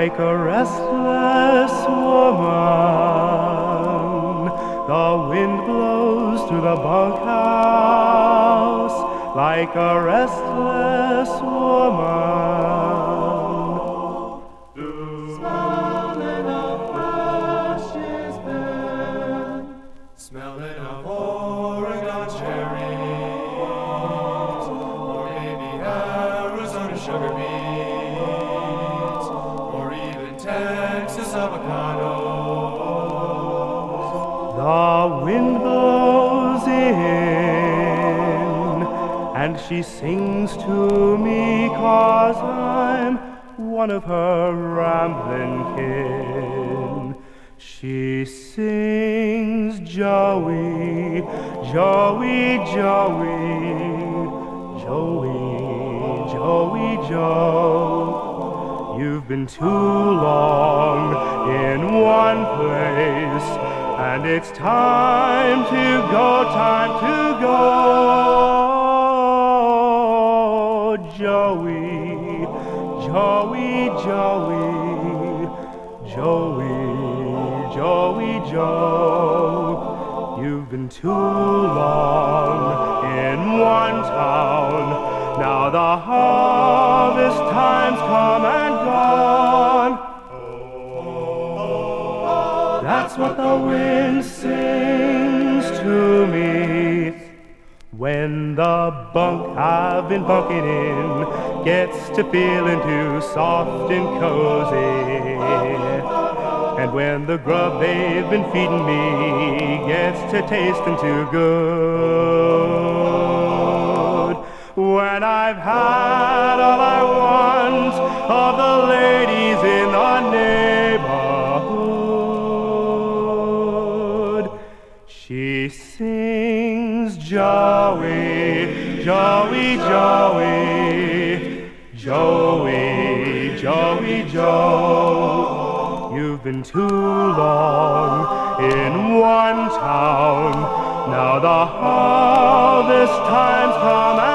like a restless woman. The wind blows through the bunkhouse like a restless woman. Smelling of ashes burn, smelling of Oregon cherries, or maybe Arizona sugar beets, or even Texas avocados. The wind blows in, and she sings to me 'cause I'm one of her rambling kin. She sings, Joey, Joey, Joey, Joey, Joey, Joe. You've been too long in one place, and it's time to go, time to go. Joey, Joey, Joey, Joey, Joey, Joe. You've been too long in one town. Now the harvest time's come and gone. That's what the wind sings to me when the bunk I've been bunking in gets to feeling too soft and cozy, and when the grub they've been feeding me gets to tasting too good, when I've had all I want of the ladies in the neighborhood. She sings, Joey, Joey, Joey, Joey, Joey, Joe. You've been too long in one town. Now the harvest time's come.